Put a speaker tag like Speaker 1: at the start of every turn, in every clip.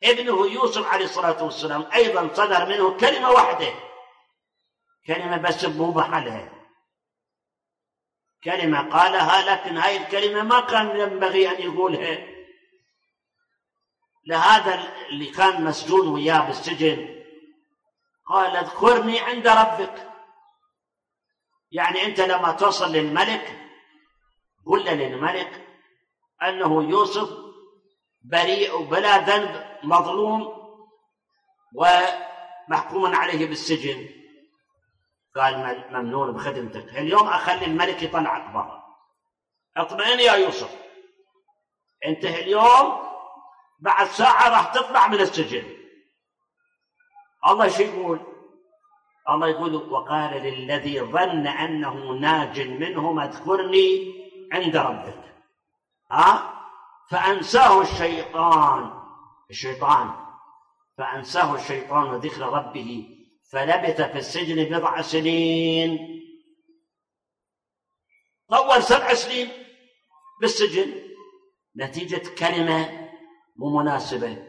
Speaker 1: ابنه يوسف عليه الصلاة والسلام أيضا صدر منه كلمة واحدة، كلمة بس مو بحالها، كلمة قالها، لكن هاي الكلمة ما كان ينبغي أن يقولها. لهذا اللي كان مسجون وياه بالسجن قال اذكرني عند ربك، يعني أنت لما توصل للملك قل للملك أنه يوسف بريء وبلا ذنب، مظلوم ومحكوم عليه بالسجن. قال ممنون بخدمتك، اليوم أخلي الملك يطلعك برا، اطمئن يا يوسف، أنت اليوم بعد ساعة راح تطلع من السجن. الله شو يقول؟ الله يقول وقال للذي ظن أنه ناج منهم اذكرني عند ربك. فأنساه الشيطان فأنساه الشيطان ذكر ربه فلبث في السجن 7 سنين. طول 7 سنين بالسجن نتيجة كلمة مو مناسبة.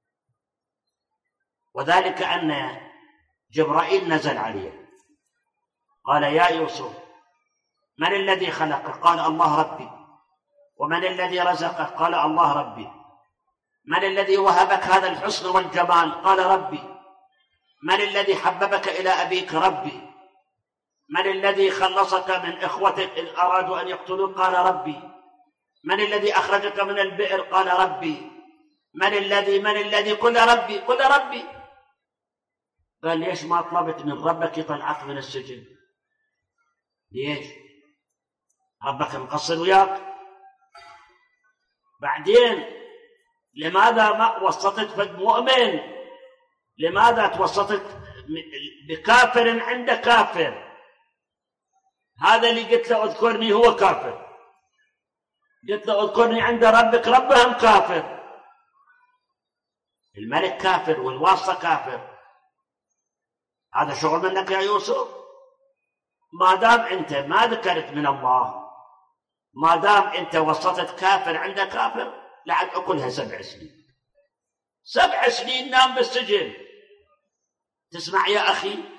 Speaker 1: وذلك أن جبرائيل نزل عليه قال يا يوسف من الذي خلقك؟ قال الله ربي. ومن الذي رزقك؟ قال الله ربي. من الذي وهبك هذا الحسن والجمال؟ قال ربي. من الذي حببك إلى أبيك؟ ربي. من الذي خلصك من إخوتك إذ أرادوا أن يقتلوك؟ قال ربي. من الذي أخرجك من البئر؟ قال ربي. من الذي قل ربي قل ربي. قال ليش ما طلبت من ربك يطلعك من السجن؟ ليش؟ ربك مقصر وياك. بعدين لماذا ما وسطت فد مؤمن؟ لماذا توسطت بكافر عند كافر؟ هذا اللي قلت له اذكرني هو كافر، قلت له اذكرني عند ربك ربهم كافر، الملك كافر والواسطة كافر. هذا شغل منك يا يوسف؟ ما دام أنت ما ذكرت من الله، ما دام أنت وسطت كافر عند كافر، لعد أكلها 7 سنين. 7 سنين نام بالسجن. تسمع يا أخي؟